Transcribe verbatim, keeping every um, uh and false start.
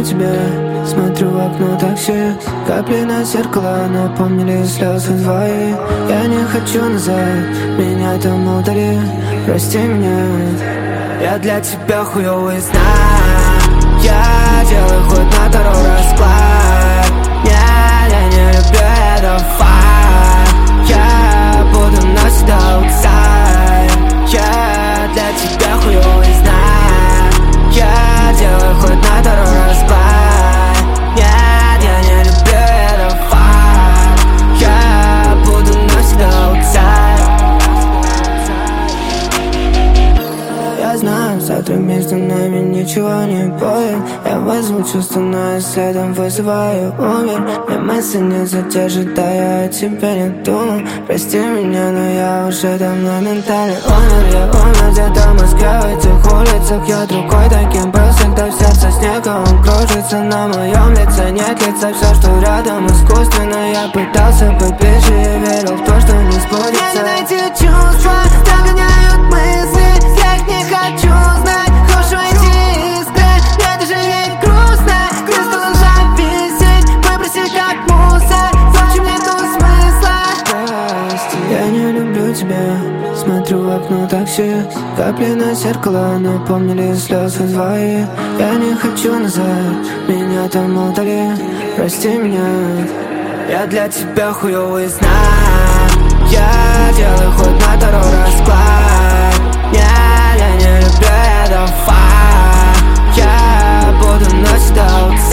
тебя, смотрю в окно такси. Капли на зеркало напомнили слезы твои. Я не хочу назад, меня там удали. Прости меня, я для тебя хуёвый знак. Я делаю хоть на второй расклад. Нет, я не люблю это факт. Я буду навсегда outside. Я для тебя хуёвый знак. Я делаю хоть на второй расклад. Нет, я не люблю это факт. Я буду навсегда outside. Я знаю, завтра между нами ничего не будет. Я вызову чувства, но я следом вызываю умер. Мне мысли не задержит, да я о тебе не думал. Прости меня, но я уже давно ментально умер. Я умер где-то в Москве, в этих улицах. Я другой таким был, всегда в сердце снега. Он кружится на моем лице, нет лица. Все, что рядом, искусственно. Я пытался быть ближе и верил в то, что не сбудется. Мне не найти чувства, догоняют мысли. Я их не хочу знать, хочешь войти искры. Мне даже не грустно, грустно зависеть. Выбросить как мусор, в общем нету смысла. Я не люблю тебя, смотрю в окно такси. Капли на зеркало напомнили слезы твои. Я не хочу назад, меня там удали. Прости меня, я для тебя хуёвый знак. Я делаю хоть на второй расклад. Нет, я не люблю это факт. Я буду навсегда outside.